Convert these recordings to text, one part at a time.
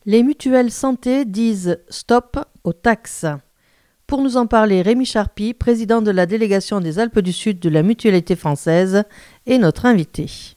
Les mutuelles santé disent stop aux taxes. Pour nous en parler, Rémi Charpy, président de la délégation des Alpes du Sud de la Mutualité française, est notre invité.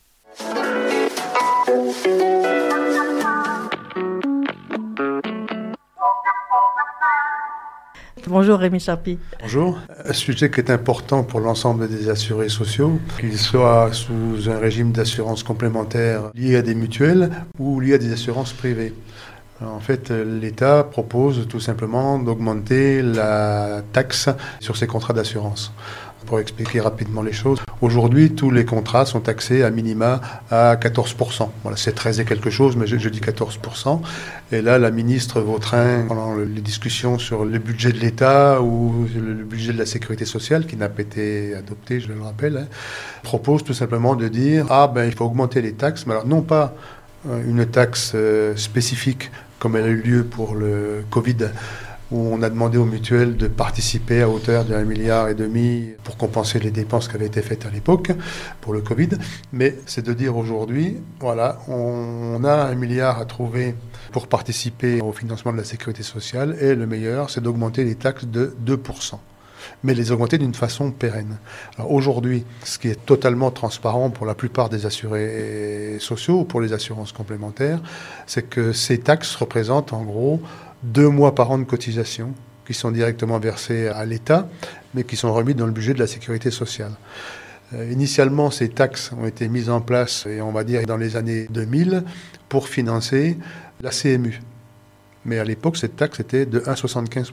Bonjour Rémi Charpy. Bonjour. Un sujet qui est important pour l'ensemble des assurés sociaux, qu'ils soient sous un régime d'assurance complémentaire lié à des mutuelles ou lié à des assurances privées. En fait, l'État propose tout simplement d'augmenter la taxe sur ces contrats d'assurance. Pour expliquer rapidement les choses, aujourd'hui, tous les contrats sont taxés à minima à 14%. Voilà, c'est 13 et quelque chose, mais je dis 14%. Et là, la ministre Vautrin, pendant les discussions sur le budget de l'État ou le budget de la sécurité sociale, qui n'a pas été adopté, je le rappelle, propose tout simplement de dire il faut augmenter les taxes, mais alors non pas une taxe spécifique comme elle a eu lieu pour le Covid, où on a demandé aux mutuelles de participer à hauteur de 1,5 milliard pour compenser les dépenses qui avaient été faites à l'époque pour le Covid. Mais c'est de dire aujourd'hui, voilà, on a 1 milliard à trouver pour participer au financement de la sécurité sociale, et le meilleur, c'est d'augmenter les taxes de 2%. Mais les augmenter d'une façon pérenne. Alors aujourd'hui, ce qui est totalement transparent pour la plupart des assurés sociaux ou pour les assurances complémentaires, c'est que ces taxes représentent en gros 2 mois par an de cotisation qui sont directement versés à l'État, mais qui sont remis dans le budget de la sécurité sociale. Initialement, ces taxes ont été mises en place, et on va dire dans les années 2000, pour financer la CMU. Mais à l'époque, cette taxe était de 1,75%.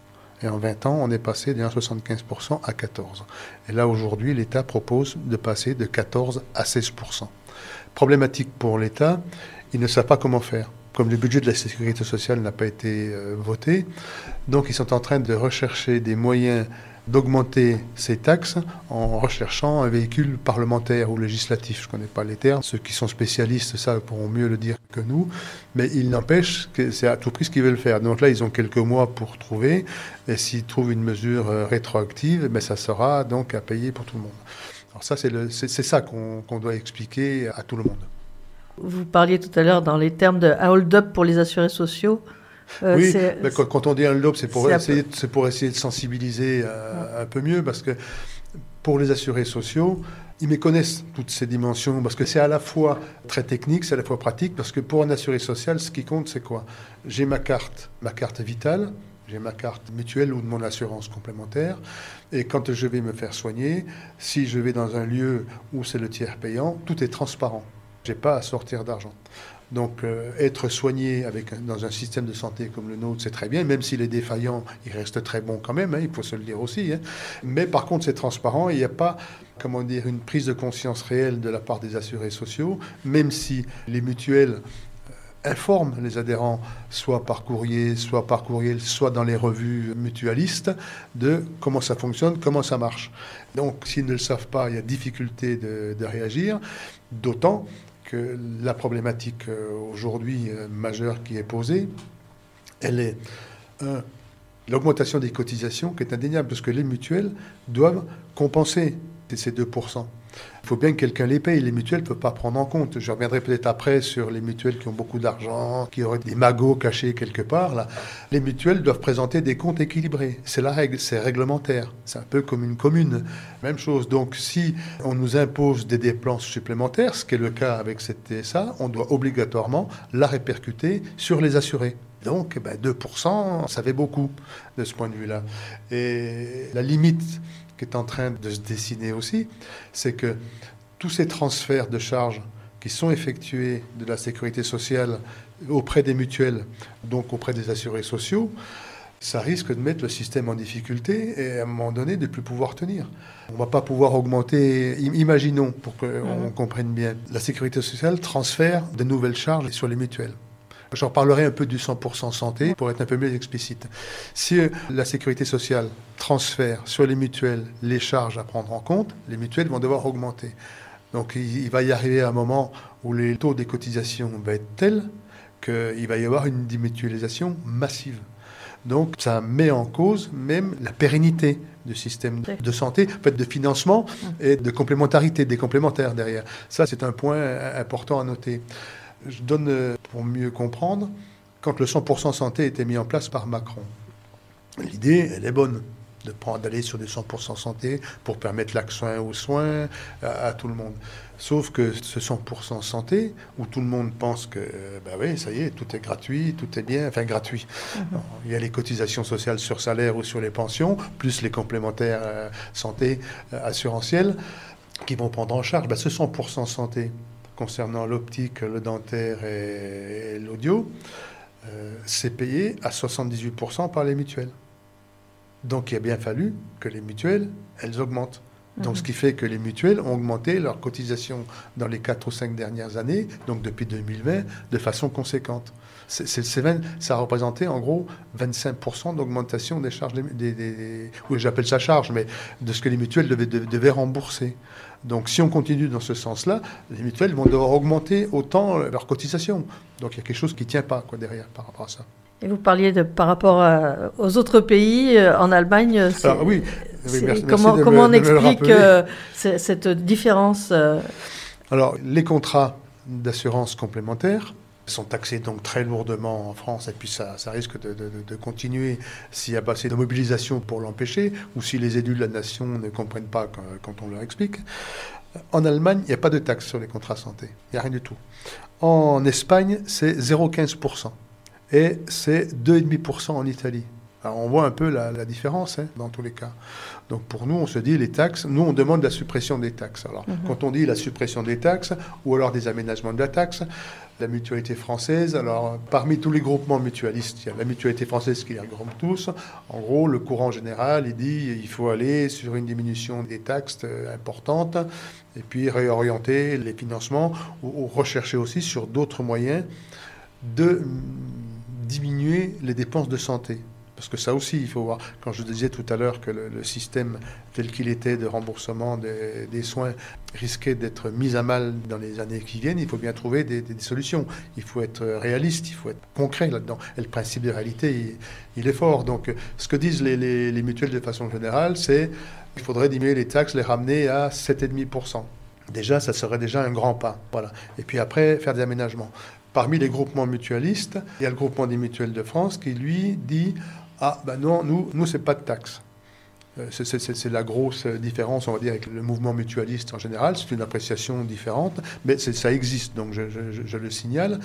Et en 20 ans, on est passé de 1,75% à 14%. Et là, aujourd'hui, l'État propose de passer de 14% à 16%. Problématique pour l'État, ils ne savent pas comment faire. Comme le budget de la sécurité sociale n'a pas été voté, donc ils sont en train de rechercher des moyens d'augmenter ces taxes en recherchant un véhicule parlementaire ou législatif. Je ne connais pas les termes. Ceux qui sont spécialistes, ça, pourront mieux le dire que nous. Mais il n'empêche que c'est à tout prix ce qu'ils veulent faire. Donc là, ils ont quelques mois pour trouver. Et s'ils trouvent une mesure rétroactive, ça sera donc à payer pour tout le monde. Alors ça, c'est ça qu'on doit expliquer à tout le monde. Vous parliez tout à l'heure dans les termes de hold-up pour les assurés sociaux. Oui, mais quand on dit un hold-up, c'est pour essayer de sensibiliser un peu mieux, parce que pour les assurés sociaux, ils méconnaissent toutes ces dimensions, parce que c'est à la fois très technique, c'est à la fois pratique, parce que pour un assuré social, ce qui compte, c'est quoi ? J'ai ma carte vitale, j'ai ma carte mutuelle ou de mon assurance complémentaire, et quand je vais me faire soigner, si je vais dans un lieu où c'est le tiers payant, tout est transparent. Je n'ai pas à sortir d'argent. Donc, être soigné dans un système de santé comme le nôtre, c'est très bien, même s'il est défaillant, il reste très bon quand même, il faut se le dire aussi. Mais par contre, c'est transparent et il n'y a pas, une prise de conscience réelle de la part des assurés sociaux, même si les mutuelles informent les adhérents, soit par courriel, soit dans les revues mutualistes, de comment ça fonctionne, comment ça marche. Donc, s'ils ne le savent pas, il y a difficulté de réagir, d'autant que la problématique aujourd'hui majeure qui est posée, elle est l'augmentation des cotisations qui est indéniable, parce que les mutuelles doivent compenser ces 2%. Il faut bien que quelqu'un les paye. Les mutuelles ne peuvent pas prendre en compte. Je reviendrai peut-être après sur les mutuelles qui ont beaucoup d'argent, qui auraient des magots cachés quelque part. Là. Les mutuelles doivent présenter des comptes équilibrés. C'est la règle, c'est réglementaire. C'est un peu comme une commune. Même chose. Donc, si on nous impose des dépenses supplémentaires, ce qui est le cas avec cette TSA, on doit obligatoirement la répercuter sur les assurés. Donc, 2%, ça fait beaucoup de ce point de vue-là. Et la limite qui est en train de se dessiner aussi, c'est que tous ces transferts de charges qui sont effectués de la sécurité sociale auprès des mutuelles, donc auprès des assurés sociaux, ça risque de mettre le système en difficulté et à un moment donné de ne plus pouvoir tenir. On ne va pas pouvoir augmenter, imaginons, pour qu'on comprenne bien, la sécurité sociale transfère de nouvelles charges sur les mutuelles. Je reparlerai un peu du 100% santé pour être un peu mieux explicite. Si la sécurité sociale transfère sur les mutuelles les charges à prendre en compte, les mutuelles vont devoir augmenter. Donc il va y arriver un moment où les taux des cotisations vont être tels qu'il va y avoir une démutualisation massive. Donc ça met en cause même la pérennité du système de santé, en fait, de financement et de complémentarité, des complémentaires derrière. Ça, c'est un point important à noter. Je donne, pour mieux comprendre, quand le 100% santé était mis en place par Macron. L'idée, elle est bonne, d'aller sur des 100% santé pour permettre l'accès aux soins à tout le monde. Sauf que ce 100% santé, où tout le monde pense que, oui, ça y est, tout est gratuit, tout est bien, enfin gratuit. Il y a les cotisations sociales sur salaire ou sur les pensions, plus les complémentaires santé assurantielles qui vont prendre en charge. Ce 100% santé concernant l'optique, le dentaire et l'audio, c'est payé à 78% par les mutuelles. Donc il a bien fallu que les mutuelles, elles augmentent. Donc, ce qui fait que les mutuelles ont augmenté leurs cotisations dans les 4 ou 5 dernières années, donc depuis 2020, de façon conséquente. Ça a représenté en gros 25% d'augmentation des charges, oui, j'appelle ça charge, mais de ce que les mutuelles devaient rembourser. Donc, si on continue dans ce sens-là, les mutuelles vont devoir augmenter autant leurs cotisations. Donc, il y a quelque chose qui ne tient pas derrière par rapport à ça. Et vous parliez par rapport aux autres pays, en Allemagne. Alors, oui, merci comment on explique cette différence Alors, les contrats d'assurance complémentaire sont taxés donc très lourdement en France, et puis ça risque de continuer s'il n'y a pas assez de mobilisation pour l'empêcher, ou si les élus de la nation ne comprennent pas quand on leur explique. En Allemagne, il n'y a pas de taxe sur les contrats santé, il n'y a rien du tout. En Espagne, c'est 0,15%. Et c'est 2,5% en Italie. Alors on voit un peu la différence dans tous les cas. Donc pour nous, on se dit les taxes, nous on demande la suppression des taxes. Alors quand on dit la suppression des taxes, ou alors des aménagements de la taxe, la mutualité française, alors parmi tous les groupements mutualistes, il y a la mutualité française qui les regroupe tous. En gros, le courant général, il dit il faut aller sur une diminution des taxes importantes, et puis réorienter les financements, ou rechercher aussi sur d'autres moyens de diminuer les dépenses de santé. Parce que ça aussi, il faut voir. Quand je disais tout à l'heure que le système tel qu'il était de remboursement des soins risquait d'être mis à mal dans les années qui viennent, il faut bien trouver des solutions. Il faut être réaliste, il faut être concret là-dedans. Et le principe de réalité, il est fort. Donc, ce que disent les mutuelles de façon générale, c'est qu'il faudrait diminuer les taxes, les ramener à 7,5%. Déjà, ça serait déjà un grand pas. Voilà. Et puis après, faire des aménagements. Parmi les groupements mutualistes, il y a le groupement des mutuelles de France qui, lui, dit « Ah, non, nous c'est pas de taxe ». C'est la grosse différence, on va dire, avec le mouvement mutualiste en général. C'est une appréciation différente, mais ça existe, donc je le signale.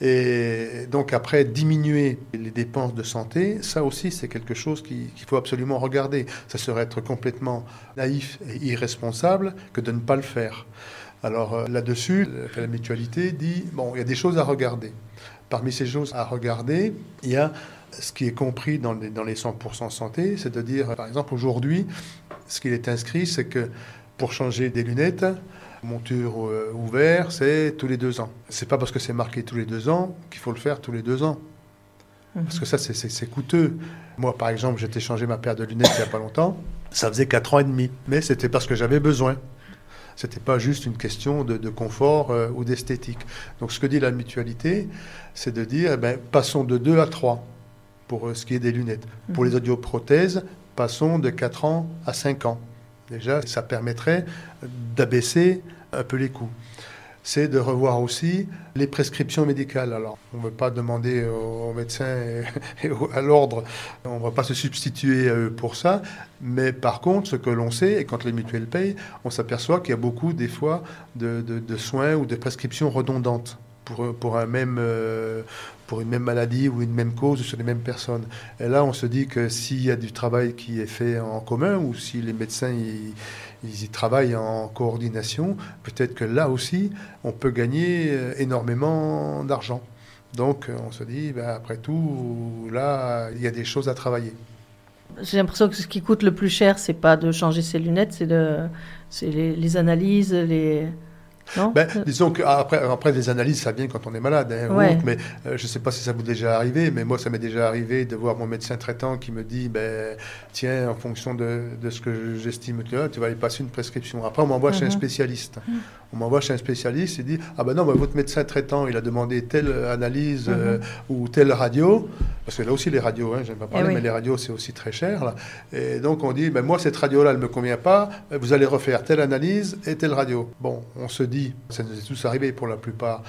Et donc après, diminuer les dépenses de santé, ça aussi, c'est quelque chose qu'il faut absolument regarder. Ça serait être complètement naïf et irresponsable que de ne pas le faire. Alors là-dessus, la mutualité dit, bon, il y a des choses à regarder. Parmi ces choses à regarder, il y a ce qui est compris dans les 100% santé, c'est de dire, par exemple, aujourd'hui, ce qu'il est inscrit, c'est que pour changer des lunettes, monture ou verre, c'est tous les 2 ans. C'est pas parce que c'est marqué tous les 2 ans qu'il faut le faire tous les 2 ans. Parce que ça, c'est coûteux. Moi, par exemple, j'ai changé ma paire de lunettes il n'y a pas longtemps. Ça faisait 4 ans et demi. Mais c'était parce que j'avais besoin. C'était pas juste une question de confort ou d'esthétique. Donc, ce que dit la mutualité, c'est de dire, passons de 2 à 3 pour ce qui est des lunettes. Pour les audioprothèses, passons de 4 ans à 5 ans. Déjà, ça permettrait d'abaisser un peu les coûts. C'est de revoir aussi les prescriptions médicales. Alors, on ne veut pas demander aux médecins et à l'ordre, on ne va pas se substituer à eux pour ça, mais par contre, ce que l'on sait, et quand les mutuelles payent, on s'aperçoit qu'il y a beaucoup, des fois, de soins ou de prescriptions redondantes pour une même maladie ou une même cause sur les mêmes personnes. Et là, on se dit que s'il y a du travail qui est fait en commun, ou si les médecins ils y travaillent en coordination, peut-être que là aussi, on peut gagner énormément d'argent. Donc, on se dit, après tout, là, il y a des choses à travailler. J'ai l'impression que ce qui coûte le plus cher, c'est pas de changer ses lunettes, c'est les analyses, Non disons qu'après les analyses, ça vient quand on est malade, mais je ne sais pas si ça vous est déjà arrivé, mais moi, ça m'est déjà arrivé de voir mon médecin traitant qui me dit, tiens, en fonction de ce que j'estime que tu vas aller passer une prescription. Après, on m'envoie chez un spécialiste. On m'envoie chez un spécialiste, il dit, non, votre médecin traitant, il a demandé telle analyse ou telle radio, parce que là aussi, les radios, je n'aime pas parler, mais les radios, c'est aussi très cher. Là. Et donc, on dit, moi, cette radio-là, elle ne me convient pas, vous allez refaire telle analyse et telle radio. Bon, on se dit, ça nous est tous arrivé pour la plupart,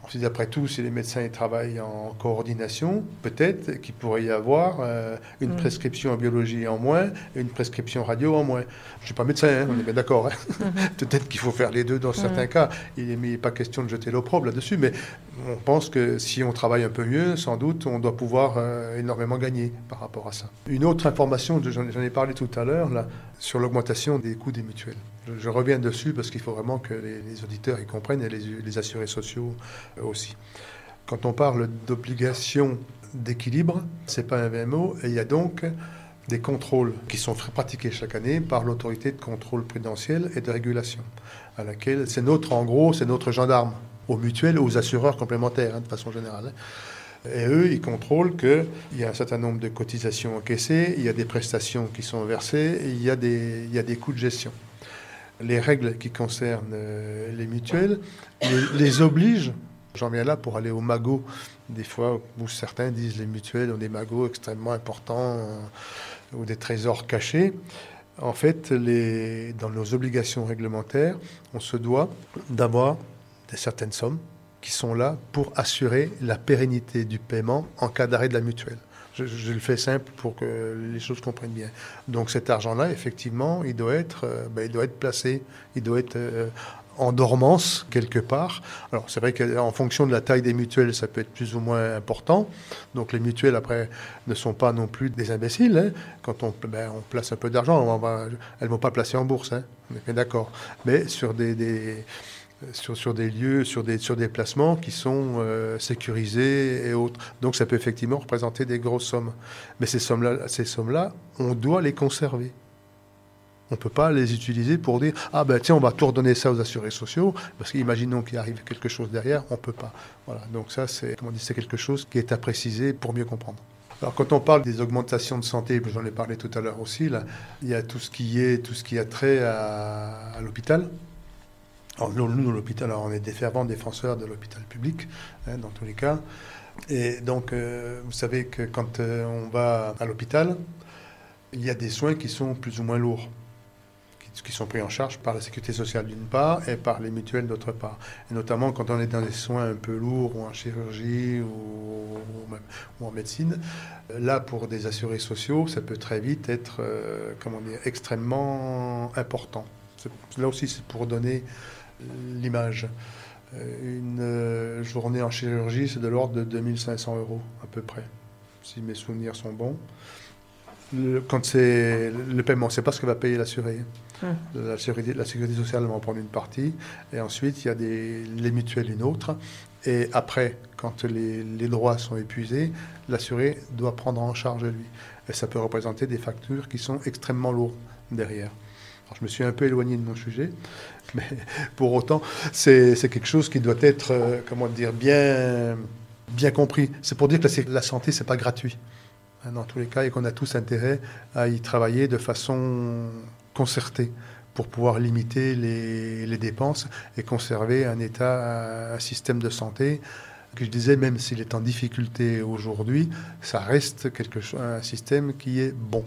Si d'après tout, si les médecins ils travaillent en coordination, peut-être qu'il pourrait y avoir une prescription en biologie en moins et une prescription radio en moins. Je ne suis pas médecin, on est bien d'accord. Peut-être qu'il faut faire les deux dans certains cas. Il n'est pas question de jeter l'opprobre là-dessus, mais on pense que si on travaille un peu mieux, sans doute, on doit pouvoir énormément gagner par rapport à ça. Une autre information, j'en ai parlé tout à l'heure, là, sur l'augmentation des coûts des mutuelles. Je reviens dessus parce qu'il faut vraiment que les auditeurs y comprennent et les assurés sociaux aussi. Quand on parle d'obligation d'équilibre, c'est pas un VMO, et il y a donc des contrôles qui sont pratiqués chaque année par l'autorité de contrôle prudentiel et de régulation, à laquelle c'est notre gendarme, aux mutuelles, aux assureurs complémentaires, de façon générale. Et eux, ils contrôlent qu'il y a un certain nombre de cotisations encaissées, il y a des prestations qui sont versées, et il y a des coûts de gestion. Les règles qui concernent les mutuelles les obligent. J'en viens là pour aller au magot. Des fois où certains disent les mutuelles ont des magots extrêmement importants ou des trésors cachés. En fait, dans nos obligations réglementaires, on se doit d'avoir certaines sommes qui sont là pour assurer la pérennité du paiement en cas d'arrêt de la mutuelle. Je le fais simple pour que les choses comprennent bien. Donc cet argent-là, effectivement, il doit être placé, il doit être en dormance quelque part. Alors c'est vrai qu'en fonction de la taille des mutuelles, ça peut être plus ou moins important. Donc les mutuelles, après, ne sont pas non plus des imbéciles. Hein. Quand on place un peu d'argent, elles ne vont pas placer en bourse, hein. On est bien d'accord. Mais sur des lieux, sur des placements qui sont sécurisés et autres. Donc ça peut effectivement représenter des grosses sommes. Mais ces sommes-là, on doit les conserver. On ne peut pas les utiliser pour dire « Ah ben tiens, on va tout redonner ça aux assurés sociaux », parce qu'imaginons qu'il arrive quelque chose derrière, on ne peut pas. Voilà. Donc ça, c'est quelque chose qui est à préciser pour mieux comprendre. Alors quand on parle des augmentations de santé, j'en ai parlé tout à l'heure aussi, là, il y a tout ce qui a trait à l'hôpital. Alors, nous, l'hôpital, on est des fervents défenseurs de l'hôpital public, hein, dans tous les cas. Et donc, vous savez que quand on va à l'hôpital, il y a des soins qui sont plus ou moins lourds, qui sont pris en charge par la sécurité sociale d'une part et par les mutuelles d'autre part. Et notamment quand on est dans des soins un peu lourds, ou en chirurgie, ou en médecine, là, pour des assurés sociaux, ça peut très vite être extrêmement important. Là aussi, c'est pour donner l'image. Une journée en chirurgie, c'est de l'ordre de 2500 € à peu près, si mes souvenirs sont bons. Quand c'est le paiement, c'est pas ce que va payer l'assuré. La sécurité sociale va en prendre une partie, et ensuite il y a les mutuelles une autre. Et après, quand les droits sont épuisés, l'assuré doit prendre en charge lui. Et ça peut représenter des factures qui sont extrêmement lourdes derrière. Alors, je me suis un peu éloigné de mon sujet, mais pour autant, c'est quelque chose qui doit être, bien compris. C'est pour dire que la santé, c'est pas gratuit, hein, dans tous les cas, et qu'on a tous intérêt à y travailler de façon concertée pour pouvoir limiter les dépenses et conserver un système de santé que je disais, même s'il est en difficulté aujourd'hui, ça reste un système qui est bon.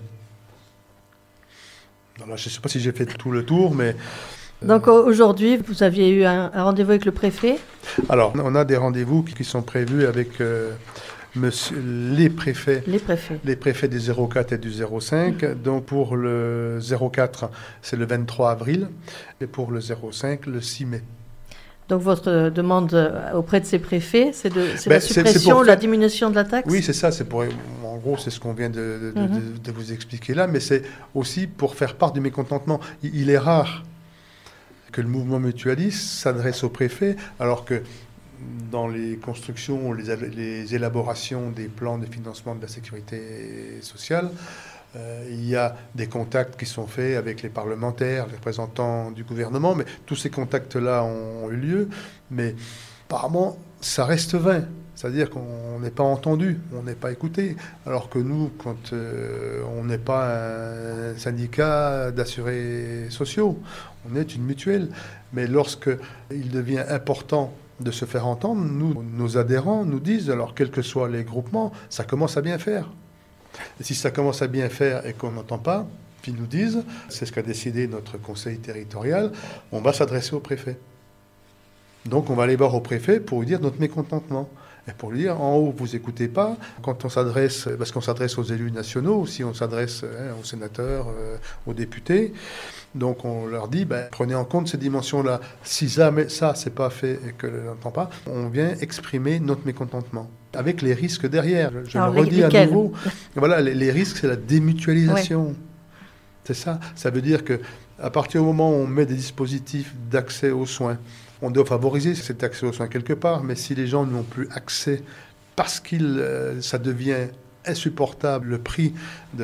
Alors, je ne sais pas si j'ai fait tout le tour, mais... Donc aujourd'hui, vous aviez eu un rendez-vous avec le préfet ? Alors, on a des rendez-vous qui sont prévus avec les préfets. Les préfets du 04 et du 05. Donc pour le 04, c'est le 23 avril, et pour le 05, le 6 mai. Donc votre demande auprès de ces préfets, c'est la suppression ou la diminution de la taxe ? Oui, c'est ça. En gros, c'est ce qu'on vient de vous expliquer là, mais c'est aussi pour faire part du mécontentement. Il est rare que le mouvement mutualiste s'adresse aux préfets, alors que dans les constructions, les élaborations des plans de financement de la sécurité sociale, il y a des contacts qui sont faits avec les parlementaires, les représentants du gouvernement, mais tous ces contacts-là ont eu lieu, mais apparemment, ça reste vain. C'est-à-dire qu'on n'est pas entendu, on n'est pas écouté. Alors que nous, quand on n'est pas un syndicat d'assurés sociaux, on est une mutuelle. Mais lorsqu'il devient important de se faire entendre, nos adhérents nous disent, alors quels que soient les groupements, ça commence à bien faire. Et si ça commence à bien faire et qu'on n'entend pas, puis ils nous disent, c'est ce qu'a décidé notre conseil territorial, on va s'adresser au préfet. Donc on va aller voir au préfet pour lui dire notre mécontentement. Et pour lui dire, en haut, vous n'écoutez pas. Quand on s'adresse, parce qu'on s'adresse aux élus nationaux, si on s'adresse aux sénateurs, aux députés, donc on leur dit, prenez en compte ces dimensions-là. Si jamais ça, c'est pas fait et que l'entend pas, on vient exprimer notre mécontentement. Avec les risques derrière. Je le redis à nouveau. Voilà, les risques, c'est la démutualisation. Ouais. C'est ça. Ça veut dire qu'à partir du moment où on met des dispositifs d'accès aux soins, on doit favoriser cet accès aux soins quelque part, mais si les gens n'ont plus accès parce que ça devient insupportable le prix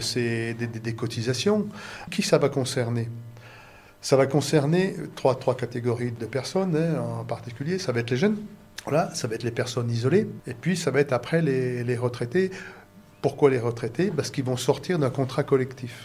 des cotisations, qui ça va concerner ? Ça va concerner trois catégories de personnes en particulier. Ça va être les jeunes, voilà, ça va être les personnes isolées, et puis ça va être après les retraités. Pourquoi les retraités ? Parce qu'ils vont sortir d'un contrat collectif.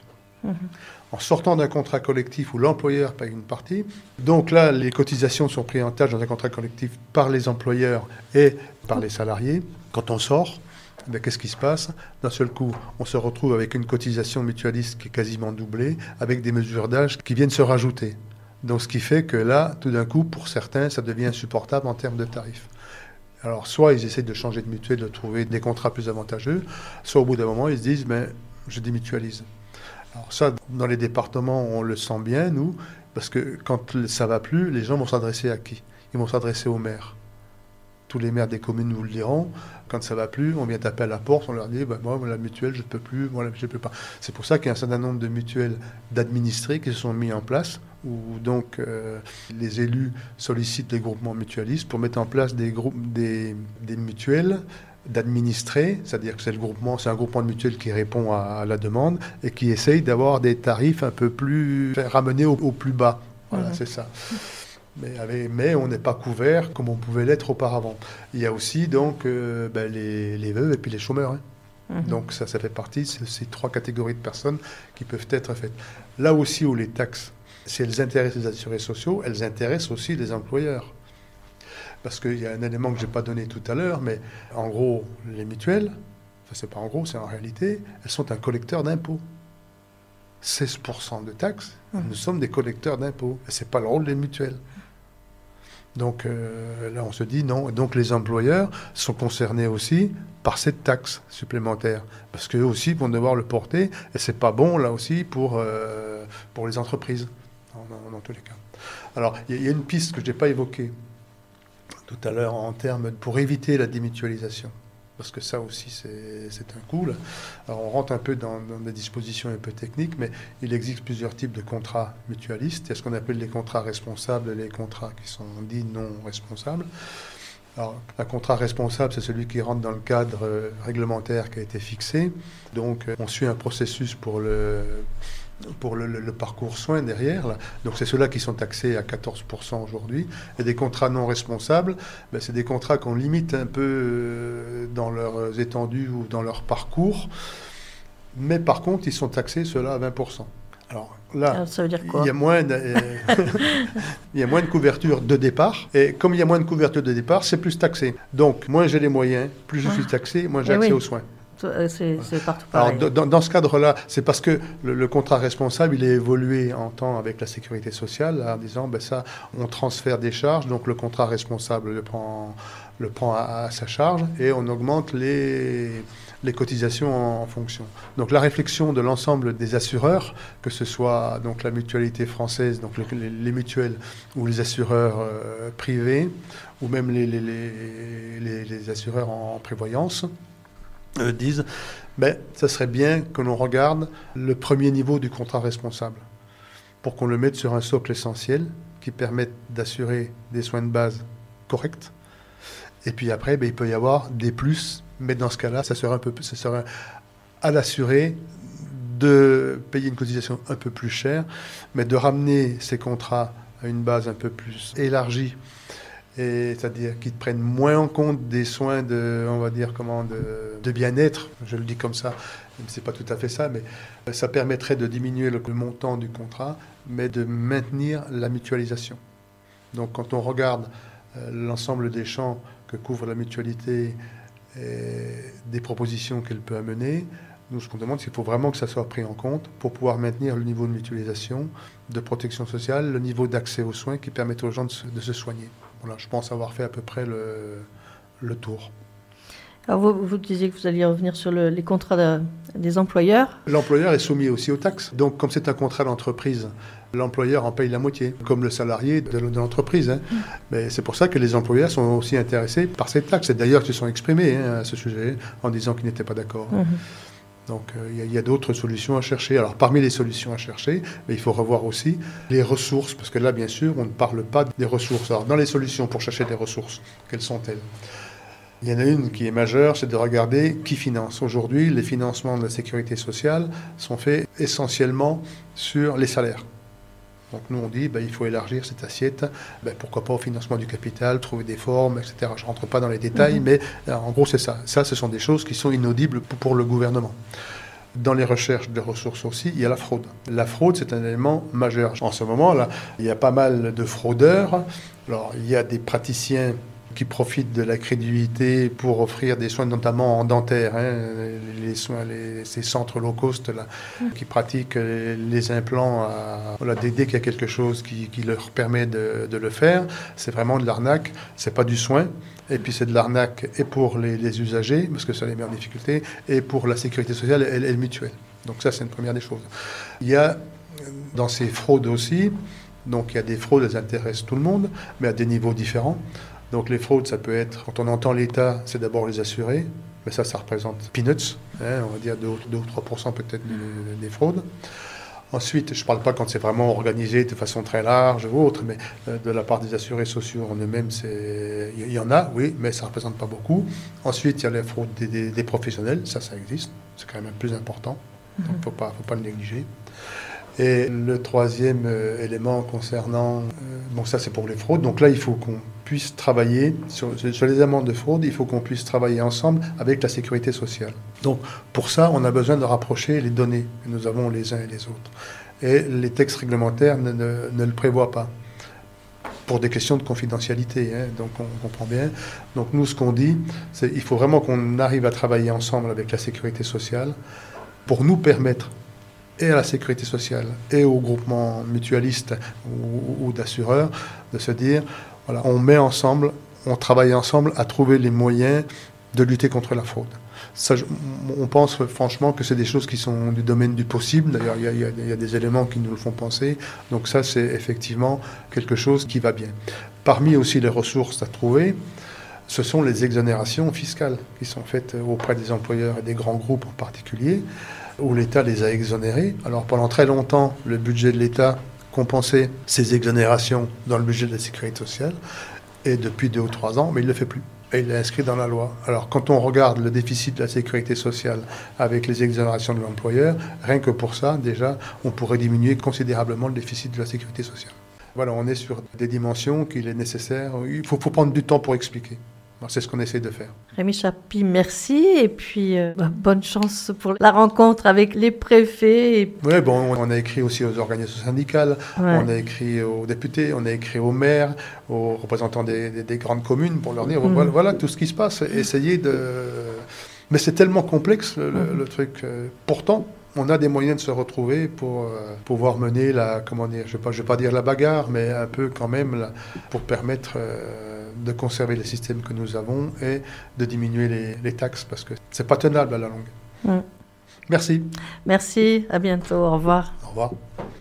En sortant d'un contrat collectif où l'employeur paye une partie, donc là, les cotisations sont prises en charge dans un contrat collectif par les employeurs et par les salariés. Quand on sort, qu'est-ce qui se passe ? D'un seul coup, on se retrouve avec une cotisation mutualiste qui est quasiment doublée, avec des mesures d'âge qui viennent se rajouter. Donc ce qui fait que là, tout d'un coup, pour certains, ça devient insupportable en termes de tarifs. Alors soit ils essaient de changer de mutuelle, de trouver des contrats plus avantageux, soit au bout d'un moment, ils se disent, je démutualise. Alors ça, dans les départements, on le sent bien, nous, parce que quand ça ne va plus, les gens vont s'adresser à qui ? Ils vont s'adresser aux maires. Tous les maires des communes nous le diront. Quand ça ne va plus, on vient taper à la porte, on leur dit, moi, la mutuelle, je ne peux plus, moi, je ne peux pas. C'est pour ça qu'il y a un certain nombre de mutuelles d'administrés qui se sont mis en place, où donc les élus sollicitent les groupements mutualistes pour mettre en place des mutuelles d'administrer, c'est-à-dire que c'est un groupement de mutuelles qui répond à la demande et qui essaye d'avoir des tarifs un peu plus ramenés au plus bas. Voilà, c'est ça. Mais on n'est pas couvert comme on pouvait l'être auparavant. Il y a aussi donc les veuves et puis les chômeurs. Donc ça fait partie de ces trois catégories de personnes qui peuvent être faites. Là aussi où les taxes, si elles intéressent les assurés sociaux, elles intéressent aussi les employeurs. Parce qu'il y a un élément que je n'ai pas donné tout à l'heure, mais en gros, les mutuelles, c'est pas en gros, c'est en réalité, elles sont un collecteur d'impôts. 16% de taxes, nous sommes des collecteurs d'impôts. Et ce n'est pas le rôle des mutuelles. Donc là, on se dit non. Donc les employeurs sont concernés aussi par cette taxe supplémentaire. Parce qu'eux aussi vont devoir le porter. Et ce n'est pas bon, là aussi, pour les entreprises, dans tous les cas. Alors, il y a une piste que je n'ai pas évoquée tout à l'heure en termes pour éviter la démutualisation, parce que ça aussi c'est un coût. Alors on rentre un peu dans des dispositions un peu techniques, mais il existe plusieurs types de contrats mutualistes. Il y a ce qu'on appelle les contrats responsables et les contrats qui sont dits non responsables. Alors, un contrat responsable, c'est celui qui rentre dans le cadre réglementaire qui a été fixé. Donc on suit un processus pour le parcours soins derrière. Là. Donc c'est ceux-là qui sont taxés à 14% aujourd'hui. Et des contrats non responsables, c'est des contrats qu'on limite un peu dans leurs étendues ou dans leur parcours. Mais par contre, ils sont taxés ceux-là à 20%. Alors là, ça veut dire quoi ? Il y a moins de couverture de départ. Et comme il y a moins de couverture de départ, c'est plus taxé. Donc, moins j'ai les moyens, plus je suis taxé, moins j'ai accès aux soins. C'est partout pareil. Alors, dans ce cadre-là, c'est parce que le contrat responsable, il est évolué en temps avec la sécurité sociale, là, en disant, ça, on transfère des charges, donc le contrat responsable le prend à sa charge, et on augmente les cotisations en fonction. Donc la réflexion de l'ensemble des assureurs, que ce soit donc la mutualité française, donc les mutuelles, ou les assureurs privés, ou même les assureurs en prévoyance, disent, ça serait bien que l'on regarde le premier niveau du contrat responsable pour qu'on le mette sur un socle essentiel qui permette d'assurer des soins de base corrects. Et puis après, il peut y avoir des plus, mais dans ce cas-là, ça serait à l'assuré de payer une cotisation un peu plus chère, mais de ramener ces contrats à une base un peu plus élargie, et c'est-à-dire qu'ils prennent moins en compte des soins de bien-être, je le dis comme ça, même si c'est pas tout à fait ça, mais ça permettrait de diminuer le montant du contrat, mais de maintenir la mutualisation. Donc quand on regarde l'ensemble des champs que couvre la mutualité et des propositions qu'elle peut amener, nous, ce qu'on demande, c'est qu'il faut vraiment que ça soit pris en compte pour pouvoir maintenir le niveau de mutualisation, de protection sociale, le niveau d'accès aux soins qui permettent aux gens de se soigner. Voilà, je pense avoir fait à peu près le tour. Alors vous disiez que vous alliez revenir sur les contrats des employeurs. L'employeur est soumis aussi aux taxes. Donc, comme c'est un contrat d'entreprise, l'employeur en paye la moitié, comme le salarié de l'entreprise. Hein. Mais c'est pour ça que les employeurs sont aussi intéressés par ces taxes. Et d'ailleurs, ils se sont exprimés à ce sujet en disant qu'ils n'étaient pas d'accord. Donc, il y a d'autres solutions à chercher. Alors, parmi les solutions à chercher, il faut revoir aussi les ressources, parce que là, bien sûr, on ne parle pas des ressources. Alors, dans les solutions pour chercher des ressources, quelles sont-elles ? Il y en a une qui est majeure, c'est de regarder qui finance. Aujourd'hui, les financements de la sécurité sociale sont faits essentiellement sur les salaires. Donc nous, on dit il faut élargir cette assiette, pourquoi pas au financement du capital, trouver des formes, etc. Je ne rentre pas dans les détails, mais en gros, c'est ça. Ça, ce sont des choses qui sont inaudibles pour le gouvernement. Dans les recherches de ressources aussi, il y a la fraude. La fraude, c'est un élément majeur. En ce moment, là, il y a pas mal de fraudeurs. Alors, il y a des praticiens qui profitent de la crédulité pour offrir des soins, notamment en dentaire, les soins, ces centres low cost là, qui pratiquent les implants. Dès qu'il y a quelque chose qui leur permet de le faire, c'est vraiment de l'arnaque, c'est pas du soin. Et puis c'est de l'arnaque et pour les usagers, parce que ça les met en difficulté, et pour la sécurité sociale et le mutuelle. Donc ça, c'est une première des choses. Il y a dans ces fraudes aussi, donc il y a des fraudes, elles intéressent tout le monde, mais à des niveaux différents. Donc les fraudes, ça peut être, quand on entend l'État, c'est d'abord les assurés, mais ça représente peanuts, on va dire 2 ou 3% peut-être des fraudes. Ensuite, je ne parle pas quand c'est vraiment organisé de façon très large ou autre, mais de la part des assurés sociaux en eux-mêmes, il y en a, oui, mais ça ne représente pas beaucoup. Ensuite, il y a les fraudes des professionnels, ça existe, c'est quand même un plus important, donc il ne faut pas le négliger. Et le troisième élément concernant... ça c'est pour les fraudes. Donc là, il faut qu'on puisse travailler sur les amendes de fraude, il faut qu'on puisse travailler ensemble avec la sécurité sociale. Donc pour ça, on a besoin de rapprocher les données que nous avons les uns et les autres. Et les textes réglementaires ne le prévoient pas, pour des questions de confidentialité, donc on comprend bien. Donc nous, ce qu'on dit, c'est qu'il faut vraiment qu'on arrive à travailler ensemble avec la sécurité sociale pour nous permettre et à la sécurité sociale et aux groupements mutualistes ou d'assureurs de se dire, voilà, on met ensemble, on travaille ensemble à trouver les moyens de lutter contre la fraude. Ça, on pense franchement que c'est des choses qui sont du domaine du possible. D'ailleurs, il y a des éléments qui nous le font penser. Donc ça, c'est effectivement quelque chose qui va bien. Parmi aussi les ressources à trouver, ce sont les exonérations fiscales qui sont faites auprès des employeurs et des grands groupes en particulier, où l'État les a exonérés. Alors pendant très longtemps, le budget de l'État compensait ces exonérations dans le budget de la sécurité sociale, et depuis 2 ou 3 ans, mais il ne le fait plus. Et il est inscrit dans la loi. Alors quand on regarde le déficit de la sécurité sociale avec les exonérations de l'employeur, rien que pour ça, déjà, on pourrait diminuer considérablement le déficit de la sécurité sociale. Voilà, on est sur des dimensions qu'il est nécessaire. Il faut prendre du temps pour expliquer. C'est ce qu'on essaie de faire. Rémi Charpy, merci. Et puis, bonne chance pour la rencontre avec les préfets. Oui, on a écrit aussi aux organisations syndicales, on a écrit aux députés, on a écrit aux maires, aux représentants des grandes communes pour leur dire, voilà tout ce qui se passe. Essayez de... Mais c'est tellement complexe, le truc. Pourtant, on a des moyens de se retrouver pour pouvoir mener je vais pas dire la bagarre, mais un peu quand même, pour permettre... de conserver les systèmes que nous avons et de diminuer les taxes, parce que c'est pas tenable à la longue. Merci. Merci, à bientôt, au revoir. Au revoir.